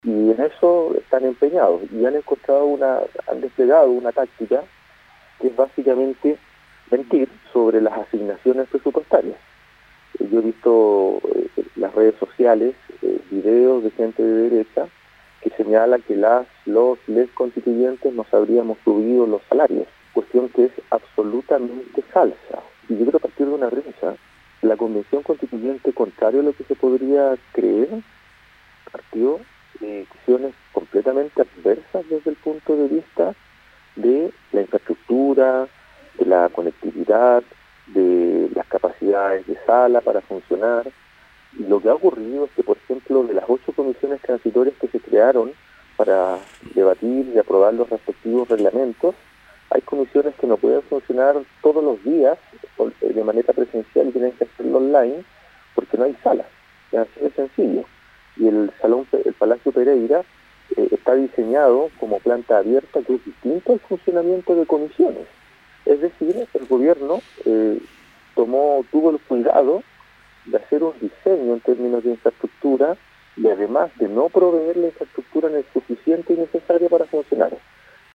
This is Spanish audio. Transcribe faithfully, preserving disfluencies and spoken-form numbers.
Y en eso están empeñados y han encontrado una, han desplegado una táctica que es básicamente mentir sobre las asignaciones presupuestarias. Yo he visto eh, en las redes sociales eh, videos de gente de derecha que señala que las, los, les constituyentes nos habríamos subido los salarios, cuestión que es absolutamente falsa. Y yo quiero partir de una premisa. La Convención Constituyente, contrario a lo que se podría creer, partió de visiones completamente adversas desde el punto de vista de la infraestructura, de la conectividad, de las capacidades de sala para funcionar. Y lo que ha ocurrido es que, por ejemplo, de las ocho comisiones transitorias que se crearon para debatir y aprobar los respectivos reglamentos, hay comisiones que no pueden funcionar todos los días de manera presencial y tienen que hacerlo online porque no hay salas. Es así de sencillo. Y el salón, el Palacio Pereira, eh, está diseñado como planta abierta, que es distinto al funcionamiento de comisiones. Es decir, el gobierno eh, tomó, tuvo el cuidado de hacer un diseño en términos de infraestructura y además de no proveer la infraestructura suficiente y necesaria para funcionar.